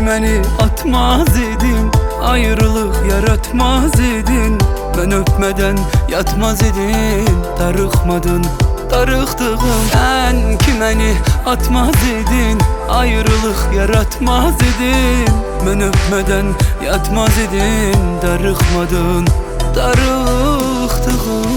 məni atmaz idin, ayrılıq yaratmaz idin. Mən öpmədən yatmaz idin, darıxmadın, darıxdığım. Sən ki məni atmaz idin, ayrılıq yaratmaz idin. Mən öpmədən yatmaz idin, darıxmadın, darıxdığım.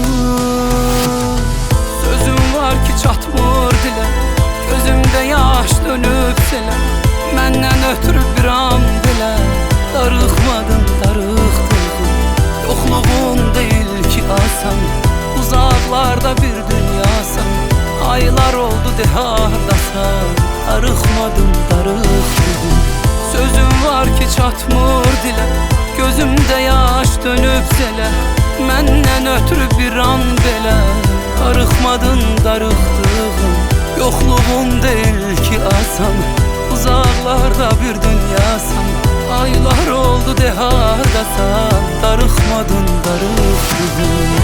Sözüm var ki çatmır dilə, gözümdə yaş dönüb selə. Məndən ötürü bir an belə darıxmadın, darıxdığım. Yoxluğun deyil ki asan, uzaqlarda bir dünyasan. Aylar oldu de hardasan, darıxmadın, darıxdığım. Sözüm var ki çatmır dilə, gözümdə yaş dönüb selə. Məndən ötürü bir an belə darıxmadın, darıxdığım. Yoxluğun deyil ki asan, uzaqlarda bir dünyasan. Aylar oldu de hardasan, darıxmadın, darıxdığım.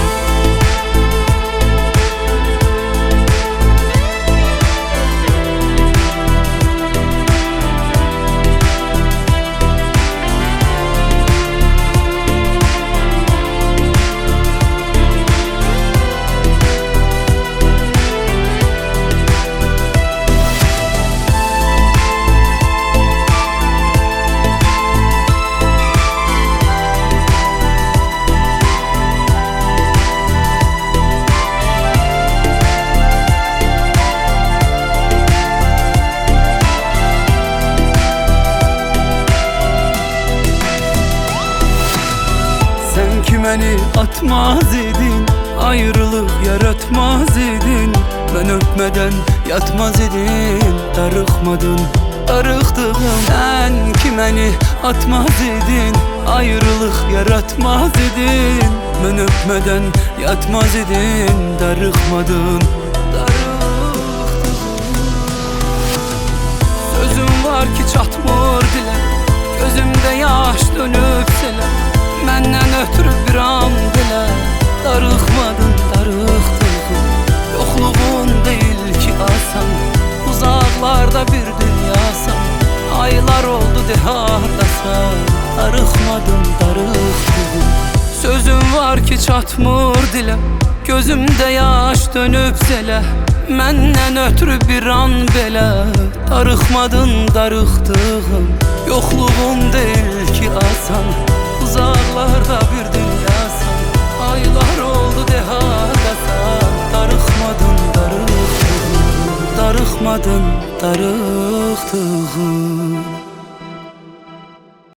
Məni atmaz idin, ayrılıq yaratmaz idin. Mən öpmədən yatmaz idin, darıxmadın, darıxdığım. Sən ki məni atmaz idin, ayrılıq yaratmaz idin. Mən öpmədən yatmaz idin, darıxmadın, darıxdığım. Sözüm var ki çatmır dilə, gözümdə yaş dönüb selə. Məndən ötürü bir an belə darıxmadın, darıxdığım. Yoxluğun deyil ki asan, uzaqlarda bir dünyasan. Aylar oldu de hardasan, darıxmadın, darıxdığım. Sözüm var ki çatmır dilə, gözümdə yaş dönüb selə. Məndən ötürü bir an belə darıxmadın, darıxdığım. Yoxluğun deyil ki asan, uzaqlarda bir dünyasan. Aylar oldu de hardasan, darıxmadın, darıxdığım. Darıxmadın, darıxdığım.